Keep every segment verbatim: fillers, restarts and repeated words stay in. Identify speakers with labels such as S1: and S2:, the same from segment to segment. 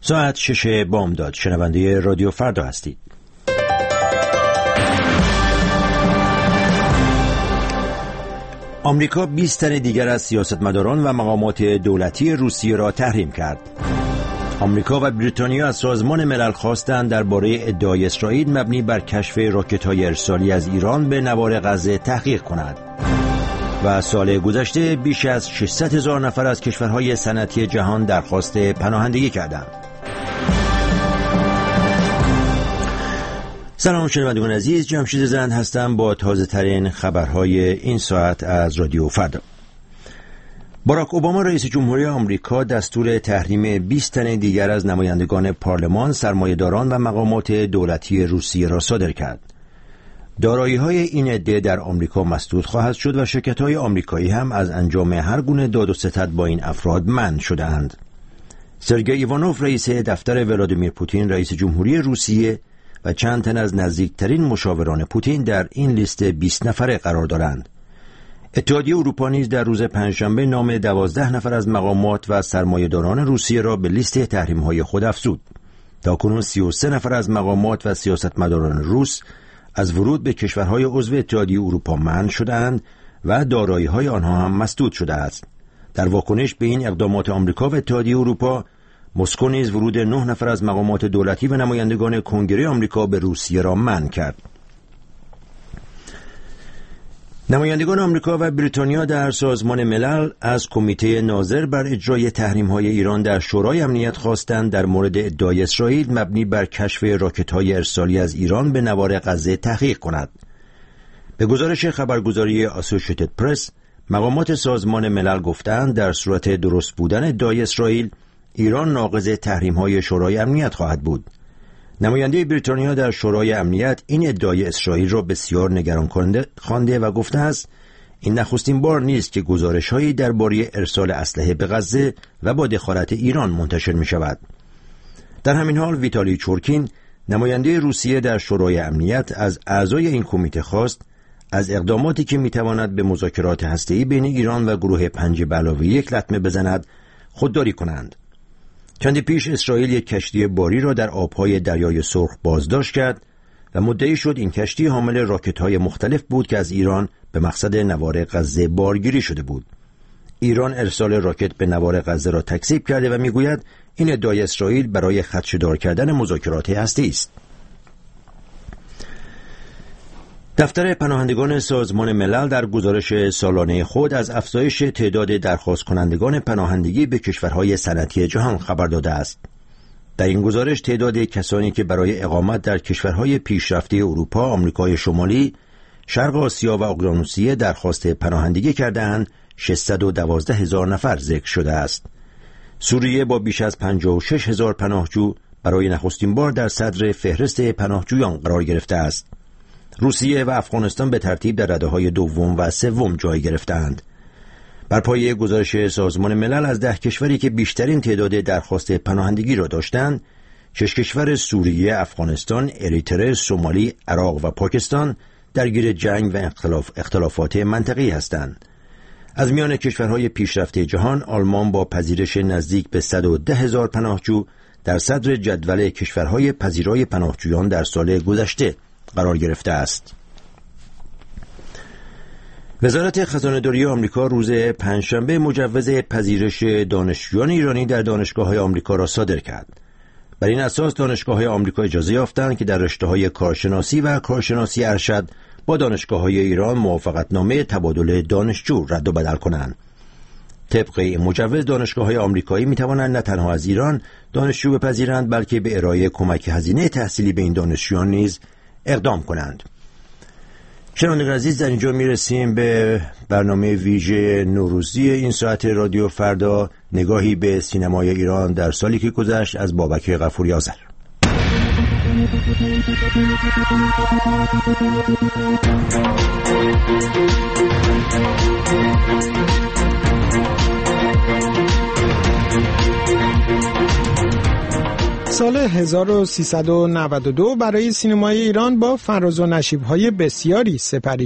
S1: ساعت شش بامداد. شنونده رادیو فردا هستید. آمریکا بیست تن دیگر از سیاستمداران و مقامات دولتی روسیه را تحریم کرد. آمریکا و بریتانیا از سازمان ملل خواستند درباره ادعای اسرائیل مبنی بر کشف راکت‌های ارسالی از ایران به نوار غزه تحقیق کند. و سال گذشته بیش از ششصد هزار نفر از کشورهای صنعتی جهان درخواست پناهندگی کردند. سلام شنوندگان عزیز، جمشید زند هستم با تازه ترین خبرهای این ساعت از رادیو فردا. باراک اوباما رئیس جمهوری آمریکا دستور تحریم بیست تن دیگر از نمایندگان پارلمان، سرمایه‌داران و مقامات دولتی روسیه را صادر کرد. دارایی‌های این عده در آمریکا مسدود خواهد شد و شرکت‌های آمریکایی هم از انجام هر گونه داد و ستد با این افراد منع شده‌اند. سرگئی ایوانوف رئیس دفتر ولادیمیر پوتین رئیس جمهوری روسیه و چند تن از نزدیکترین مشاوران پوتین در این لیست بیست نفره قرار دارند. اتحادیه اروپا نیز در روز پنجشنبه نام دوازده نفر از مقامات و سرمایه‌داران روسیه را به لیست تحریم‌های خود افزود. تاکنون سی و سه نفر از مقامات و سیاستمداران روس از ورود به کشورهای عضو اتحادیه اروپا منع شده‌اند و دارایی‌های آنها هم مسدود شده است. در واکنش به این اقدامات آمریکا و اتحادیه اروپا، مسکو نیز ورود نه نفر از مقامات دولتی و نمایندگان کنگره آمریکا به روسیه را منع کرد. نمایندگان آمریکا و بریتانیا در سازمان ملل از کمیته ناظر بر اجرای تحریم‌های ایران در شورای امنیت خواستند در مورد ادعای اسرائیل مبنی بر کشف راکت‌های ارسالی از ایران به نوار غزه تحقیق کند. به گزارش خبرگزاری اسوسییتد پرس، مقامات سازمان ملل گفتند در صورت درست بودن ادعای اسرائیل، ایران ناقض تحریم‌های شورای امنیت خواهد بود. نماینده بریتانیا در شورای امنیت این ادعای اسرائیل را بسیار نگران کننده خوانده و گفته است این نخستین بار نیست که گزارش‌هایی درباره ارسال اسلحه به غزه و با دخالت ایران منتشر می‌شود. در همین حال ویتالی چورکین نماینده روسیه در شورای امنیت از اعضای این کمیته خواست از اقداماتی که می‌تواند به مذاکرات هسته‌ای بین ایران و گروه پنج به علاوه یک لطمه بزند خودداری کنند. چندی پیش اسرائیل یک کشتی باری را در آبهای دریای سرخ بازداشت کرد و مدعی شد این کشتی حامل راکت‌های مختلف بود که از ایران به مقصد نوار غزه بارگیری شده بود. ایران ارسال راکت به نوار غزه را تکذیب کرده و میگوید این ادعای اسرائیل برای خدشه‌دار کردن مذاکرات هسته‌ای است. دفتر پناهندگان سازمان ملل در گزارش سالانه خود از افزایش تعداد درخواست کنندگان پناهندگی به کشورهای صنعتی جهان خبر داده است. در این گزارش تعداد کسانی که برای اقامت در کشورهای پیشرفته اروپا، آمریکای شمالی، شرق آسیا و اقیانوسیه درخواست پناهندگی کرده‌اند ششصد و دوازده هزار نفر ذکر شده است. سوریه با بیش از پنجاه و شش هزار پناهجو برای نخستین بار در صدر فهرست پناهجویان قرار گرفته است. روسیه و افغانستان به ترتیب در رده‌های دوم و سوم جای گرفتند. بر پایه گزارش سازمان ملل از ده کشوری که بیشترین تعداد درخواست پناهندگی را داشتند، شش کشور سوریه، افغانستان، اریتره، سومالی، عراق و پاکستان درگیر جنگ و اختلاف اختلافات منطقه‌ای هستند. از میان کشورهای پیشرفته جهان، آلمان با پذیرش نزدیک به صد و ده هزار پناهجو در صدر جدول کشورهای پذیرای پناهجویان در سال گذشته قرار گرفته است. وزارت خزانه‌داری آمریکا روز پنجشنبه مجوز پذیرش دانشجویان ایرانی در دانشگاه‌های آمریکا را صادر کرد. بر این اساس دانشگاه‌های آمریکا اجازه یافتند که در رشته‌های کارشناسی و کارشناسی ارشد با دانشگاه‌های ایران موافقتنامه تبادل دانشجو رد و بدل کنند. طبق این مجوز دانشگاه‌های آمریکایی می‌توانند نه تنها از ایران دانشجو بپذیرند بلکه به ارائه کمک هزینه تحصیلی به این دانشجویان نیز اقدام کنند. شنوندگان عزیز، در اینجا میرسیم به برنامه ویژه نوروزی این ساعت رادیو فردا، نگاهی به سینمای ایران در سالی که گذشت از بابک غفوری آذر.
S2: سال هزار و سیصد و نود و دو برای سینمای ایران با فراز و نشیب‌های بسیاری سپری شد.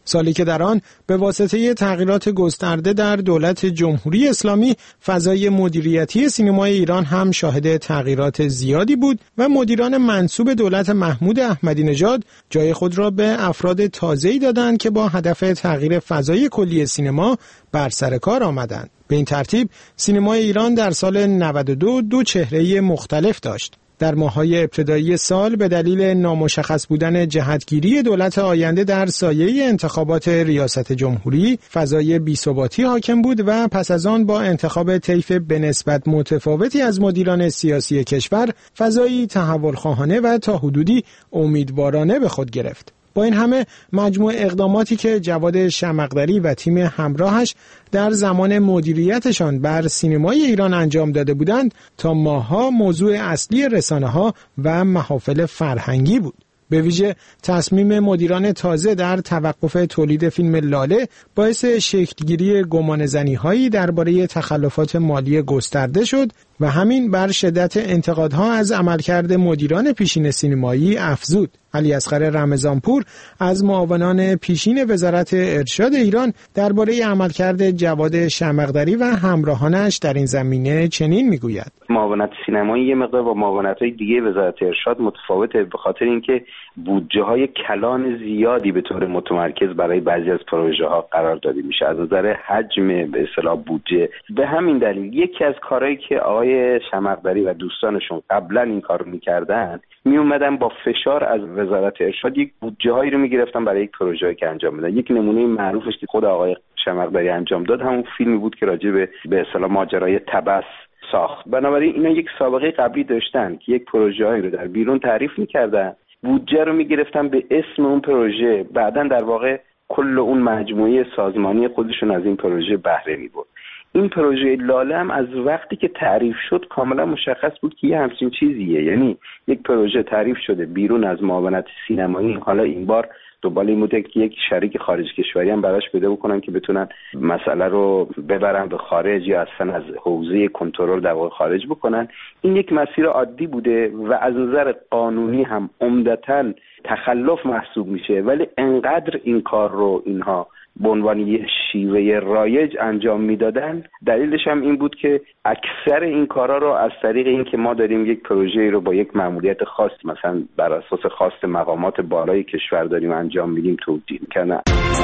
S2: سالی که در آن به واسطه تغییرات گسترده در دولت جمهوری اسلامی فضای مدیریتی سینمای ایران هم شاهد تغییرات زیادی بود و مدیران منسوب دولت محمود احمدی نژاد جای خود را به افراد تازه‌ای دادند که با هدف تغییر فضای کلی سینما بر سر کار آمدند. به این ترتیب سینمای ایران در سال نود و دو دو چهره مختلف داشت. در ماه‌های ابتدایی سال به دلیل نامشخص بودن جهتگیری دولت آینده در سایه انتخابات ریاست جمهوری، فضای بی‌ثباتی حاکم بود و پس از آن با انتخاب طیف به نسبت متفاوتی از مدیران سیاسی کشور، فضایی تحول‌خواهانه و تا حدودی امیدوارانه به خود گرفت. با این همه مجموع اقداماتی که جواد شمقدری و تیم همراهش در زمان مدیریتشان بر سینمای ایران انجام داده بودند تا ماه‌ها موضوع اصلی رسانه‌ها و محافل فرهنگی بود. به ویژه تصمیم مدیران تازه در توقف تولید فیلم لاله باعث شکلگیری گمانه‌زنی‌هایی درباره تخلفات مالی گسترده شد و همین بر شدت انتقادها از عملکرد مدیران پیشین سینمایی افزود. علیاصغر رمضانپور از معاونان پیشین وزارت ارشاد ایران درباره عملکرد جواد شمقدری و همراهانش در این زمینه چنین میگوید:
S3: معاونت سینمایی یه مقدار با معاونت‌های دیگه وزارت ارشاد متفاوته، به خاطر اینکه بودجه‌های کلان زیادی به طور متمرکز برای بعضی از پروژه‌ها قرار داده میشه از نظر حجم به اصطلاح بودجه. به همین دلیل یکی از کارهایی که آقای شمقدری و دوستانشون قبلا این کارو می‌کردن، می اومدن با فشار از وزارت ارشاد یک بودجه‌هایی رو می‌گرفتن برای یک پروژه‌ای که انجام میدن. یک نمونه معروفش که خود آقای شمقدری انجام داد همون فیلمی بود که راجع به به اصطلاح ماجرای تبس ساخت. بنابراین اینا یک سابقه قبلی داشتن که یک پروژه‌ای رو در بیرون تعریف می‌کردن، بودجه رو می‌گرفتن به اسم اون پروژه، بعداً در واقع کل اون مجموعه سازمانی خودشون از این پروژه بهره می‌برد. این پروژه لاله هم از وقتی که تعریف شد کاملا مشخص بود که یه همچین چیزیه، یعنی یک پروژه تعریف شده بیرون از معاونت سینمایی، حالا این بار دنبال این بوده که یک شریک خارج کشوری هم براش پیدا بکنن که بتونن مسئله رو ببرن به خارج یا اصلا از حوزه کنترل در واقع خارج بکنن. این یک مسیر عادی بوده و از نظر قانونی هم عمدتاً تخلف محسوب میشه، ولی انقدر این کار رو اینها به عنوان یه شیوه رایج انجام میدادن. دلیلش هم این بود که اکثر این کارا رو از طریق این که ما داریم یک پروژه‌ای رو با یک مأموریت خاص، مثلا بر اساس خواست مقامات بالای کشور داریم انجام میدیم توجیه میکنن.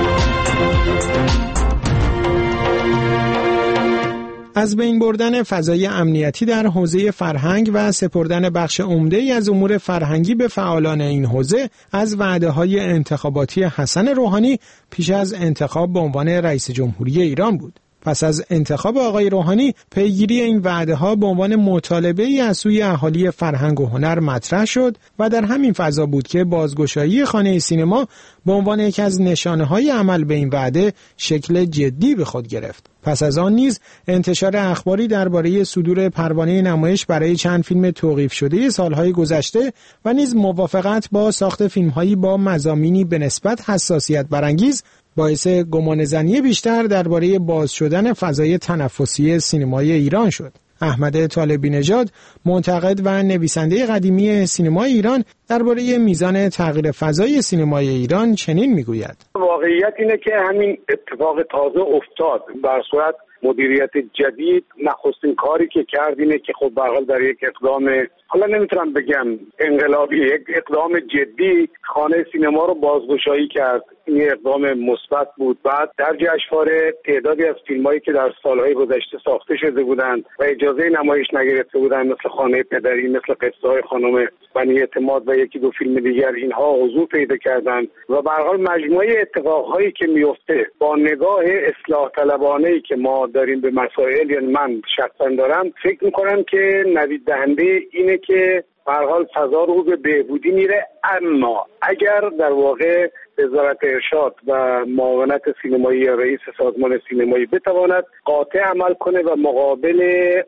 S2: از بین بردن فضای امنیتی در حوزه فرهنگ و سپردن بخش عمده‌ای از امور فرهنگی به فعالان این حوزه از وعده‌های انتخاباتی حسن روحانی پیش از انتخاب به عنوان رئیس جمهوری ایران بود. پس از انتخاب آقای روحانی پیگیری این وعده‌ها به عنوان مطالبه‌ای از سوی اهالی فرهنگ و هنر مطرح شد و در همین فضا بود که بازگشایی خانه سینما به عنوان یکی از نشانه‌های عمل به این وعده شکل جدی به خود گرفت. پس از آن نیز انتشار اخباری درباره صدور پروانه نمایش برای چند فیلم توقیف شده سالهای گذشته و نیز موافقت با ساخت فیلم‌هایی با مضامینی به نسبت حساسیت برانگیز باعث گمانه‌زنی بیشتر درباره باز شدن فضای تنفسی سینمای ایران شد. احمد طالبی نژاد، منتقد و نویسنده قدیمی سینمای ایران، درباره میزان تغییر فضای سینمای ایران چنین میگوید:
S4: واقعیت اینه که همین اتفاق تازه افتاد. بر صورت مدیریت جدید نخستین کاری که کرد اینه که خب به هر حال در یک اقدام، حالا نمیتونم بگم انقلابی، یک اقدام جدی خانه سینما رو بازگشایی کرد. این اقدام مثبت بود. بعد در جشنواره تعدادی از فیلمایی که در سالهای گذشته ساخته شده بودند و اجازه نمایش نگرفته بودند، مثل خانه پدری، مثل قصه های خانم بنی اعتماد و یکی دو فیلم دیگر، اینها حضور پیدا کردند و به هر حال مجموعه اتفاقهایی که میفته با نگاه اصلاح طلبانه‌ای که ما داریم به مسائل، یعنی من شخصا دارم، فکر می‌کنم که نوید دهنده اینه که به هر حال فضا رو به بهبودی میره. اما اگر در واقع وزارت ارشاد و معاونت سینمایی یا رئیس سازمان سینمایی بتواند قاطع عمل کنه و مقابل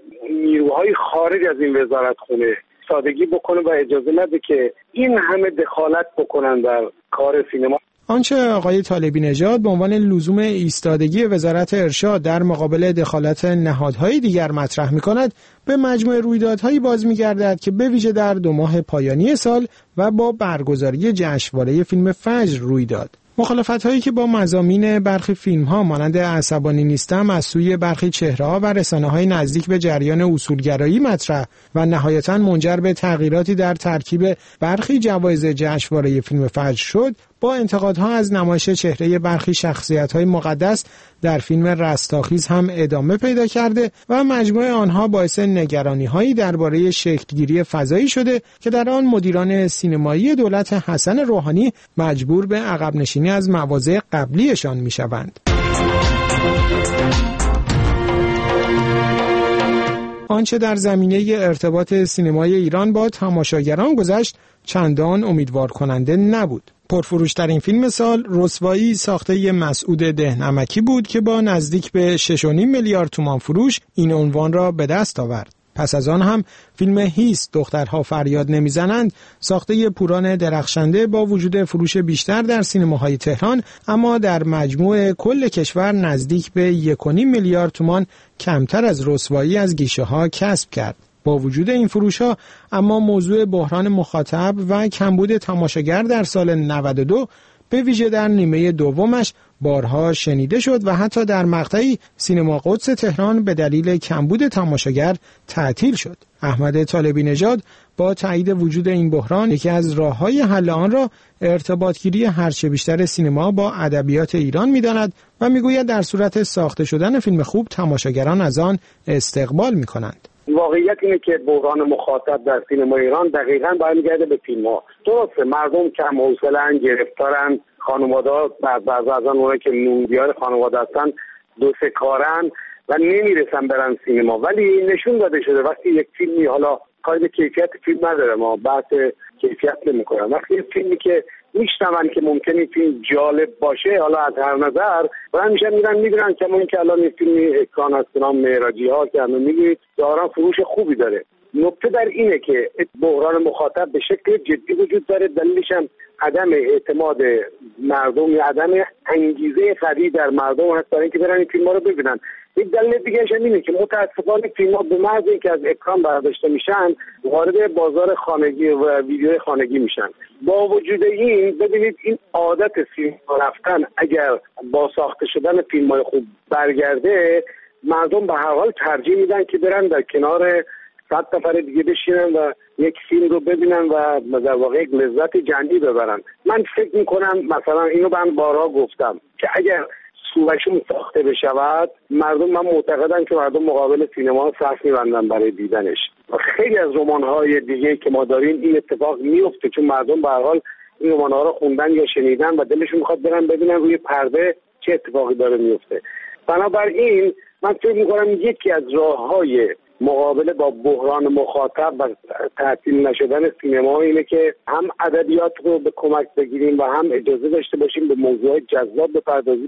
S4: نیروهای خارج از این وزارت خونه سادگی بکنه و اجازه نده که این همه دخالت بکنن در کار سینما.
S2: آنچه آقای طالبی نژاد به عنوان لزوم ایستادگی وزارت ارشاد در مقابل دخالت نهادهای دیگر مطرح می‌کند، به مجموع رویدادهایی باز می‌گردد که به ویژه در دو ماه پایانی سال و با برگزاری جشنواره فیلم فجر روی داد. مخالفت‌هایی که با مضامین برخی فیلم‌ها مانند عصبانی نیستم از سوی برخی چهره‌ها و رسانه‌های نزدیک به جریان اصولگرایی مطرح و نهایتاً منجر به تغییراتی در ترکیب برخی جوایز جشنواره فیلم فجر شد، با انتقادها از نمایش چهره برخی شخصیت‌های مقدس در فیلم رستاخیز هم ادامه پیدا کرده و مجموع آنها باعث نگرانی‌هایی درباره شکل‌گیری فضایی شده که در آن مدیران سینمایی دولت حسن روحانی مجبور به عقب نشینی از مواضع قبلیشان می‌شوند. آنچه در زمینه ارتباط سینمای ایران با تماشاگران گذشت چندان امیدوار کننده نبود. پرفروشترین فیلم سال رسوایی ساخته مسعود دهنمکی بود که با نزدیک به شش و نیم میلیارد تومان فروش این عنوان را به دست آورد. پس از آن هم فیلم هیس دخترها فریاد نمیزنند ساخته پوران درخشنده با وجود فروش بیشتر در سینماهای تهران اما در مجموع کل کشور نزدیک به یک و نیم میلیارد تومان کمتر از رسوایی از گیشه‌ها کسب کرد. با وجود این فروش‌ها اما موضوع بحران مخاطب و کمبود تماشاگر در سال نود و دو به ویژه در نیمه دومش بارها شنیده شد و حتی در مقطعی سینما قدس تهران به دلیل کمبود تماشاگر تعطیل شد. احمد طالبی نژاد با تایید وجود این بحران یکی از راه‌های حل آن را ارتباطگیری هرچه بیشتر سینما با ادبیات ایران می‌داند و می‌گوید در صورت ساخته شدن فیلم خوب تماشاگران از آن استقبال می‌کنند.
S4: واقعیت اینه که بحران مخاطب در سینما ایران دقیقاً برمیگرده به فیلم‌ها. درسته مردم کم حوصله‌اند، گرفتارن، خانواده‌ها بعضی از اونایی که نونبیار خانواده هستن دو سه کارن و نمیرسن برن سینما، ولی نشون داده شده وقتی یک فیلمی، حالا کاری به کیفیت فیلم نداره، ما بحث کیفیت نمی‌کنم، وقتی یک فیلمی که میشنون که ممکنه فیلم جالب باشه حالا از هر نظر و همیشه میرن میبینن که این که الان این فیلمی اکران از نام معراجی ها که همه میگید دارن فروش خوبی داره. نکته در اینه که بحران مخاطب به شکل جدی وجود داره، دلیلش هم عدم اعتماد مردم یا عدم انگیزه قوی در مردم هست برای اینکه برن این فیلم‌ها رو ببینن. یک دلیل دیگه هم اینه که متاسفانه فیلم‌ها به محض اینکه از اکران برداشته میشن وارد بازار خانگی و ویدیوی خانگی میشن. با وجود این ببینید این عادت سینما رفتن اگر با ساخته شدن فیلم‌های خوب برگرده، مردم به هر حال ترجیح میدن که برن در کنار صد نفر دیگه بشینن و یک فیلم رو ببینن و در واقع یک لذت جنبی ببرن. من فکر میکنم مثلا اینو من بارها گفتم که اگر صورتشون ساخته بشود، مردم من معتقدم که مردم مقابل سینما صف می‌بندن برای دیدنش. و خیلی از رمان‌های دیگه که ما داریم این اتفاق میفته، چون مردم به هر حال این رمان‌ها رو خوندن یا شنیدن و دلشون میخواد برن ببینن روی پرده چه اتفاقی داره میفته. بنابراین من فکر میکنم یکی از راه‌های مقابله با بحران مخاطب و تعطیل نشدن سینما اینه که هم ادبیات رو به کمک بگیریم و هم اجازه داشته باشیم به موضوعات جذاب بپردازیم.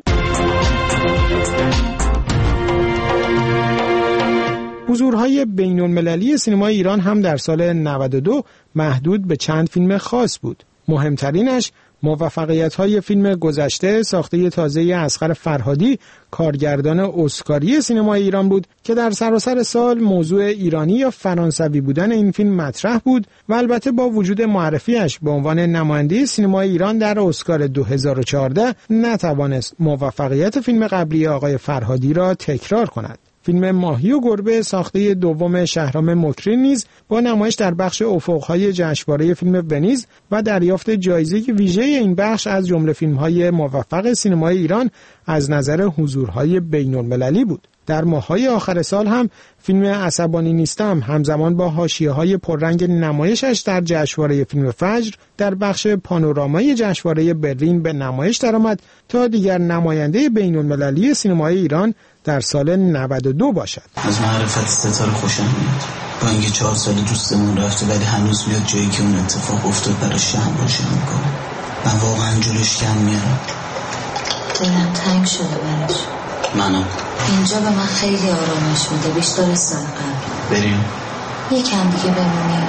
S2: حضورهای بین‌المللی سینمای ایران هم در سال نود و دو محدود به چند فیلم خاص بود. مهمترینش موفقیت‌های فیلم گذشته ساخته تازه اصغر فرهادی، کارگردان اسکاری سینمای ایران بود که در سراسر سال موضوع ایرانی یا فرانسوی بودن این فیلم مطرح بود و البته با وجود معرفیش به عنوان نماینده سینمای ایران در اسکار دو هزار و چهارده نتوانست موفقیت فیلم قبلی آقای فرهادی را تکرار کند. فیلم ماهی و گربه ساخته دوم شهرام مکری نیز با نمایش در بخش افق‌های جشنواره فیلم ونیز و دریافت جایزه ویژه این بخش از جمله فیلم‌های موفق سینمای ایران از نظر حضورهای بین‌المللی بود. در ماه‌های آخر سال هم فیلم عصبانی نیستم همزمان با حاشیه‌های پررنگ نمایشش در جشنواره فیلم فجر در بخش پانورامای جشنواره برلین به نمایش درآمد تا دیگر نماینده بین‌المللی سینمای ایران در سال نود و دو باشد.
S5: از معرفت ستاره خوشم میاد. با اینکه چهار سال دوستمون رفته ولی هنوز میاد جایی که اون اتفاق افتاد براش شهر روشن میکنه. من واقعا جلوش کم میارم.
S6: دلم تنگ شده براش.
S5: منم.
S6: اینجا به من خیلی آرامش میده، بیشتر از سال قبل.
S5: بریم.
S6: یکم دیگه بمونیم.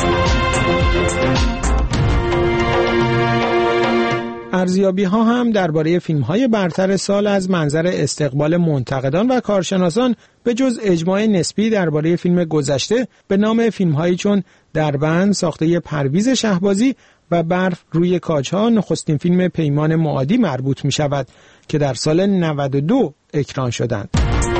S2: ارزیابی ها هم درباره فیلم های برتر سال از منظر استقبال منتقدان و کارشناسان به جز اجماع نسبی درباره فیلم گذشته به نام فیلم هایی چون دربند ساخته پرویز شهبازی و برف روی کاج‌ها نخستین فیلم پیمان معادی مربوط می شود که در سال نود و دو اکران شدند.